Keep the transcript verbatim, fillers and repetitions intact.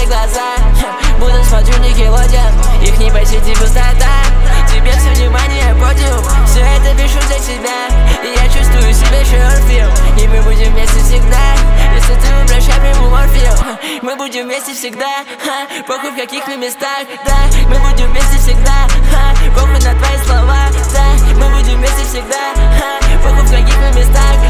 твои глаза. Буду смотрю Никелодеон, их не посети пустота. Тебе все внимание подиум, все это пишу для тебя. И я чувствую себя Шерфилд, и мы будем вместе всегда. Если ты выбрешь, я приму морфил. Мы будем вместе всегда, ха, похуй в каких мы местах, да. Мы будем вместе всегда, ха, похуй на твои слова, да. Мы будем вместе всегда, ха, похуй в каких мы местах.